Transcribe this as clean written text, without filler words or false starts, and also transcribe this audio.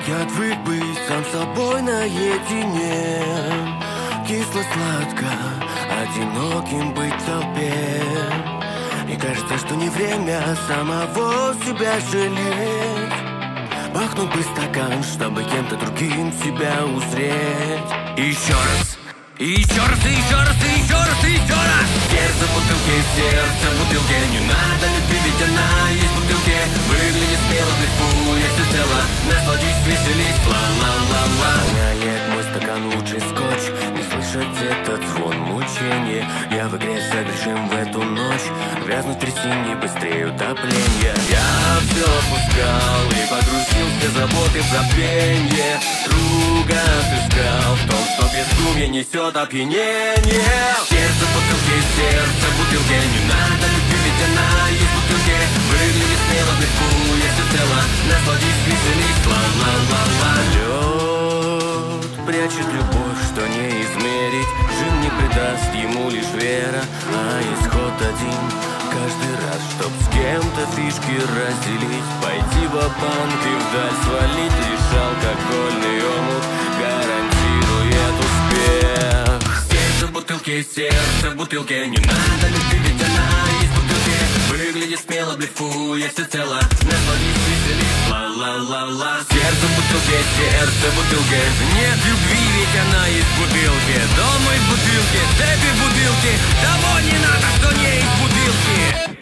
Я отвык быть сам собой наедине. Кисло-сладко, одиноким быть в толпе. И кажется, что не время самого себя жалеть. Бахнуть бы стакан, чтобы кем-то другим себя узреть. И еще раз, и еще раз, и еще раз, и еще раз, и еще раз. Сердце в бутылке, не надо любви, ведь она есть в бутылке. Выглядит смело, блефуя всецело. Насладись, веселись, ла-ла-ла-ла. Воняет мой стакан лучший скотч. Не слышать этот звон мучения. Я в игре согрешим в эту ночь. Вязнуть в трясине быстрее утопления. Я все отпускал и погрузил все заботы в забвенье. Друга отыскал в том, что безумие несет опьянение. Сердце в бутылке, не надо любви, ведь она есть в бутылке. Выгляни смело, блефуя всецело. Насладись, веселись, ла-ла-ла-ла. Лед прячет любовь, что не измерить. Джин не придаст ему лишь вера, а исход один. Каждый раз, чтоб с кем-то фишки разделить, пойти ва-банк и вдаль свалить. Лишь алкогольный омут гарантирует успех. Сердце в бутылке, не надо любви, ведь она есть в бутылке. Выгляди смело, блефуя всецело. Насладись, веселись, ла-ла-ла-ла. Сердце в бутылке, нет любви, ведь она есть в бутылке. Дома из бутылки, цепи в бутылке, того не надо, что не из бутылки.